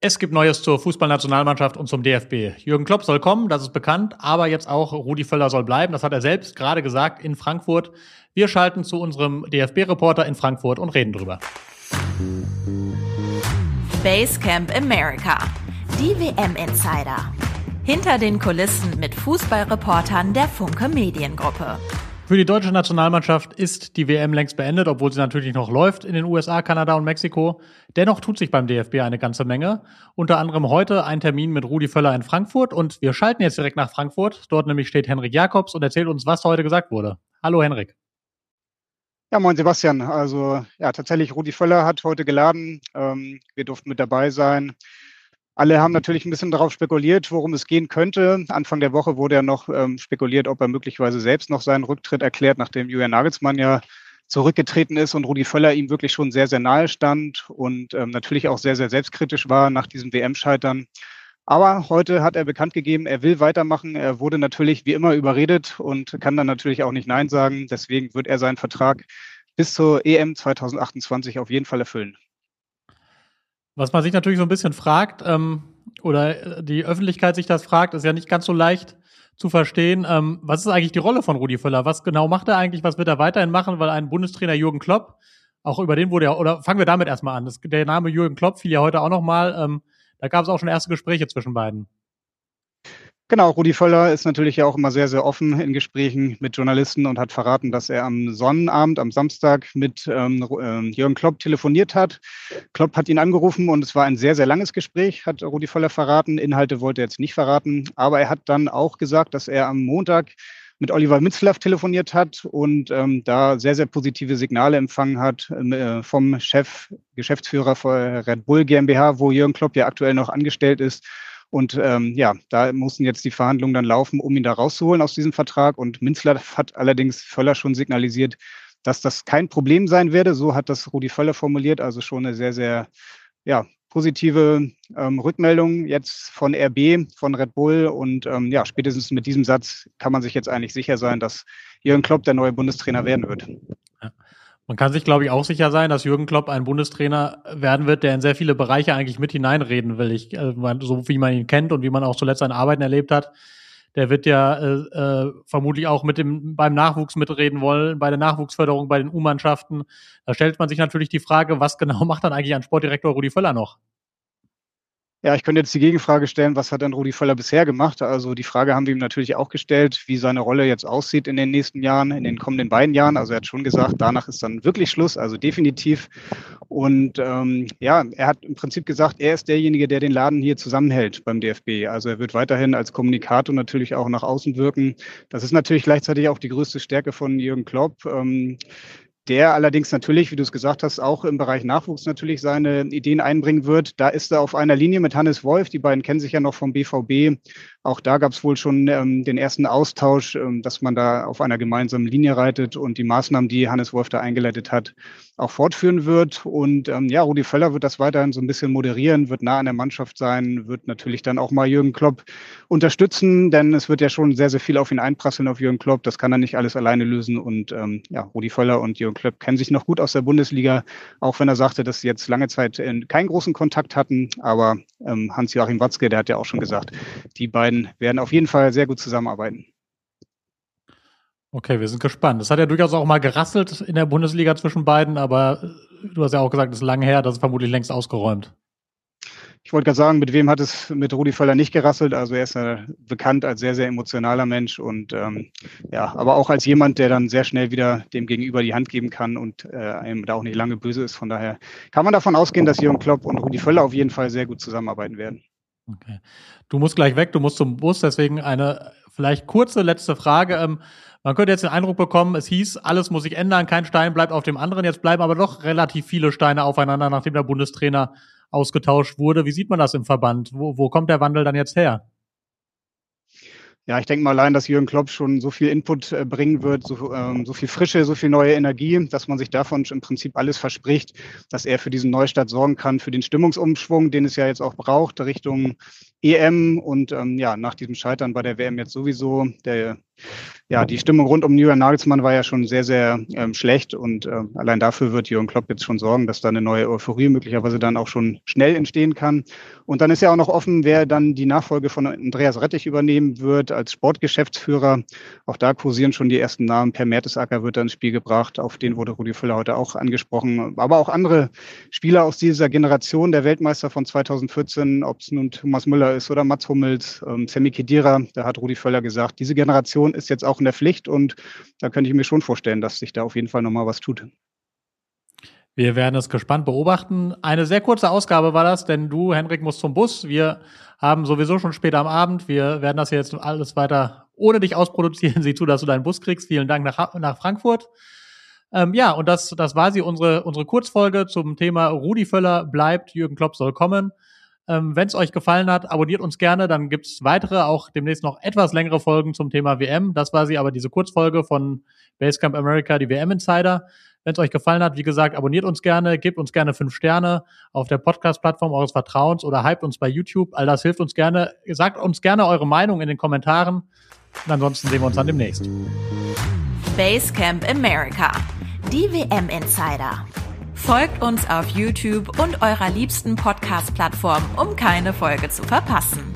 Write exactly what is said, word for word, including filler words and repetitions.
Es gibt Neues zur Fußballnationalmannschaft und zum D F B. Jürgen Klopp soll kommen, das ist bekannt, aber jetzt auch Rudi Völler soll bleiben. Das hat er selbst gerade gesagt in Frankfurt. Wir schalten zu unserem D F B-Reporter in Frankfurt und reden drüber. Basecamp America, die W M-Insider. Hinter den Kulissen mit Fußballreportern der Funke Mediengruppe. Für die deutsche Nationalmannschaft ist die W M längst beendet, obwohl sie natürlich noch läuft in den U S A, Kanada und Mexiko. Dennoch tut sich beim D F B eine ganze Menge. Unter anderem heute ein Termin mit Rudi Völler in Frankfurt und wir schalten jetzt direkt nach Frankfurt. Dort nämlich steht Henrik Jakobs und erzählt uns, was heute gesagt wurde. Hallo Henrik. Ja, moin Sebastian. Also ja, tatsächlich, Rudi Völler hat heute geladen. Ähm, wir durften mit dabei sein. Alle haben natürlich ein bisschen darauf spekuliert, worum es gehen könnte. Anfang der Woche wurde ja noch ähm, spekuliert, ob er möglicherweise selbst noch seinen Rücktritt erklärt, nachdem Julian Nagelsmann ja zurückgetreten ist und Rudi Völler ihm wirklich schon sehr, sehr nahe stand und ähm, natürlich auch sehr, sehr selbstkritisch war nach diesem W M-Scheitern. Aber heute hat er bekannt gegeben, er will weitermachen. Er wurde natürlich wie immer überredet und kann dann natürlich auch nicht Nein sagen. Deswegen wird er seinen Vertrag bis zur E M zwanzig achtundzwanzig auf jeden Fall erfüllen. Was man sich natürlich so ein bisschen fragt, ähm, oder die Öffentlichkeit sich das fragt, ist ja nicht ganz so leicht zu verstehen. Ähm, was ist eigentlich die Rolle von Rudi Völler? Was genau macht er eigentlich? Was wird er weiterhin machen? Weil ein Bundestrainer Jürgen Klopp, auch über den wurde ja, oder fangen wir damit erstmal an. Das, der Name Jürgen Klopp fiel ja heute auch nochmal. Ähm, da gab es auch schon erste Gespräche zwischen beiden. Genau, Rudi Völler ist natürlich ja auch immer sehr, sehr offen in Gesprächen mit Journalisten und hat verraten, dass er am Sonnabend, am Samstag mit ähm, Jürgen Klopp telefoniert hat. Klopp hat ihn angerufen und es war ein sehr, sehr langes Gespräch, hat Rudi Völler verraten. Inhalte wollte er jetzt nicht verraten, aber er hat dann auch gesagt, dass er am Montag mit Oliver Minzlaff telefoniert hat und ähm, da sehr, sehr positive Signale empfangen hat äh, vom Chef, Geschäftsführer von Red Bull GmbH, wo Jürgen Klopp ja aktuell noch angestellt ist. Und ähm, ja, da mussten jetzt die Verhandlungen dann laufen, um ihn da rauszuholen aus diesem Vertrag. Und Minzlaff hat allerdings Völler schon signalisiert, dass das kein Problem sein werde. So hat das Rudi Völler formuliert. Also schon eine sehr, sehr ja, positive ähm, Rückmeldung jetzt von R B, von Red Bull. Und ähm, ja, spätestens mit diesem Satz kann man sich jetzt eigentlich sicher sein, dass Jürgen Klopp der neue Bundestrainer werden wird. Ja. Man kann sich, glaube ich, auch sicher sein, dass Jürgen Klopp ein Bundestrainer werden wird, der in sehr viele Bereiche eigentlich mit hineinreden will. Ich, äh, so wie man ihn kennt und wie man auch zuletzt seine Arbeiten erlebt hat. Der wird ja äh, äh, vermutlich auch mit dem beim Nachwuchs mitreden wollen, bei der Nachwuchsförderung, bei den U-Mannschaften. Da stellt man sich natürlich die Frage, was genau macht dann eigentlich ein Sportdirektor Rudi Völler noch? Ja, ich könnte jetzt die Gegenfrage stellen, was hat denn Rudi Völler bisher gemacht? Also die Frage haben wir ihm natürlich auch gestellt, wie seine Rolle jetzt aussieht in den nächsten Jahren, in den kommenden beiden Jahren. Also er hat schon gesagt, danach ist dann wirklich Schluss, also definitiv. Und ähm, ja, er hat im Prinzip gesagt, er ist derjenige, der den Laden hier zusammenhält beim D F B. Also er wird weiterhin als Kommunikator natürlich auch nach außen wirken. Das ist natürlich gleichzeitig auch die größte Stärke von Jürgen Klopp. Ähm, Der allerdings natürlich, wie du es gesagt hast, auch im Bereich Nachwuchs natürlich seine Ideen einbringen wird. Da ist er auf einer Linie mit Hannes Wolf. Die beiden kennen sich ja noch vom B V B. Auch da gab es wohl schon ähm, den ersten Austausch, ähm, dass man da auf einer gemeinsamen Linie reitet und die Maßnahmen, die Hannes Wolf da eingeleitet hat, auch fortführen wird. Und ähm, ja, Rudi Völler wird das weiterhin so ein bisschen moderieren, wird nah an der Mannschaft sein, wird natürlich dann auch mal Jürgen Klopp unterstützen, denn es wird ja schon sehr, sehr viel auf ihn einprasseln, auf Jürgen Klopp. Das kann er nicht alles alleine lösen. Und ähm, ja, Rudi Völler und Jürgen Klopp kennen sich noch gut aus der Bundesliga, auch wenn er sagte, dass sie jetzt lange Zeit keinen großen Kontakt hatten. Aber ähm, Hans-Joachim Watzke, der hat ja auch schon gesagt, die beiden werden auf jeden Fall sehr gut zusammenarbeiten. Okay, wir sind gespannt. Es hat ja durchaus auch mal gerasselt in der Bundesliga zwischen beiden, aber du hast ja auch gesagt, es ist lange her, das ist vermutlich längst ausgeräumt. Ich wollte gerade sagen, mit wem hat es mit Rudi Völler nicht gerasselt? Also er ist ja bekannt als sehr, sehr emotionaler Mensch und ähm, ja, aber auch als jemand, der dann sehr schnell wieder dem Gegenüber die Hand geben kann und äh, einem da auch nicht lange böse ist. Von daher kann man davon ausgehen, dass Jürgen Klopp und Rudi Völler auf jeden Fall sehr gut zusammenarbeiten werden. Okay. Du musst gleich weg, du musst zum Bus, deswegen eine vielleicht kurze letzte Frage. Ähm, man könnte jetzt den Eindruck bekommen, es hieß, alles muss sich ändern, kein Stein bleibt auf dem anderen. Jetzt bleiben aber doch relativ viele Steine aufeinander, nachdem der Bundestrainer ausgetauscht wurde. Wie sieht man das im Verband? Wo, wo kommt der Wandel dann jetzt her? Ja, ich denke mal allein, dass Jürgen Klopp schon so viel Input äh, bringen wird, so, ähm, so viel Frische, so viel neue Energie, dass man sich davon im Prinzip alles verspricht, dass er für diesen Neustart sorgen kann, für den Stimmungsumschwung, den es ja jetzt auch braucht, Richtung E M und ähm, ja, nach diesem Scheitern bei der W M jetzt sowieso. Der, ja, die Stimmung rund um Julian Nagelsmann war ja schon sehr, sehr ähm, schlecht und äh, allein dafür wird Jürgen Klopp jetzt schon sorgen, dass da eine neue Euphorie möglicherweise dann auch schon schnell entstehen kann. Und dann ist ja auch noch offen, wer dann die Nachfolge von Andreas Rettich übernehmen wird als Sportgeschäftsführer. Auch da kursieren schon die ersten Namen. Per Mertesacker wird da ins Spiel gebracht, auf den wurde Rudi Völler heute auch angesprochen. Aber auch andere Spieler aus dieser Generation, der Weltmeister von zweitausendvierzehn, ob es nun Thomas Müller ist oder Mats Hummels, ähm, Sami Khedira, da hat Rudi Völler gesagt, diese Generation ist jetzt auch in der Pflicht und da könnte ich mir schon vorstellen, dass sich da auf jeden Fall nochmal was tut. Wir werden es gespannt beobachten. Eine sehr kurze Ausgabe war das, denn du, Henrik, musst zum Bus. Wir haben sowieso schon später am Abend. Wir werden das jetzt alles weiter ohne dich ausproduzieren. Sieh zu, dass du deinen Bus kriegst. Vielen Dank nach, nach Frankfurt. Ähm, ja, und das, das war sie, unsere, unsere Kurzfolge zum Thema Rudi Völler bleibt, Jürgen Klopp soll kommen. Ähm, wenn es euch gefallen hat, abonniert uns gerne. Dann gibt's weitere, auch demnächst noch etwas längere Folgen zum Thema W M. Das war sie, aber diese Kurzfolge von Basecamp America, die W M-Insider. Wenn es euch gefallen hat, wie gesagt, abonniert uns gerne, gebt uns gerne fünf Sterne auf der Podcast-Plattform eures Vertrauens oder hypt uns bei YouTube. All das hilft uns gerne. Sagt uns gerne eure Meinung in den Kommentaren. Und ansonsten sehen wir uns dann demnächst. Basecamp America, die W M-Insider. Folgt uns auf YouTube und eurer liebsten Podcast-Plattform, um keine Folge zu verpassen.